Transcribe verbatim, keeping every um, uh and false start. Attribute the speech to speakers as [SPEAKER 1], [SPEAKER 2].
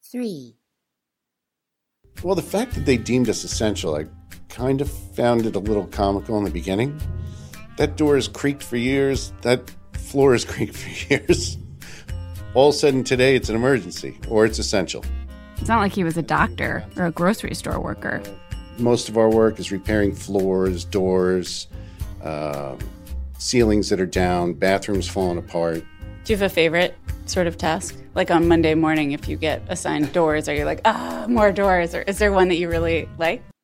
[SPEAKER 1] Three.
[SPEAKER 2] Well, the fact that they deemed us essential, I kind of found it a little comical in the beginning. That door has creaked for years. That floor has creaked for years. All said and today, it's an emergency, or it's essential.
[SPEAKER 3] It's not like he was a doctor or a grocery store worker.
[SPEAKER 2] Most of our work is repairing floors, doors, uh, ceilings that are down, bathrooms falling apart.
[SPEAKER 4] Do you have a favorite sort of task? Like on Monday morning, if you get assigned doors, are you like, ah, more doors? Or is there one that you really like?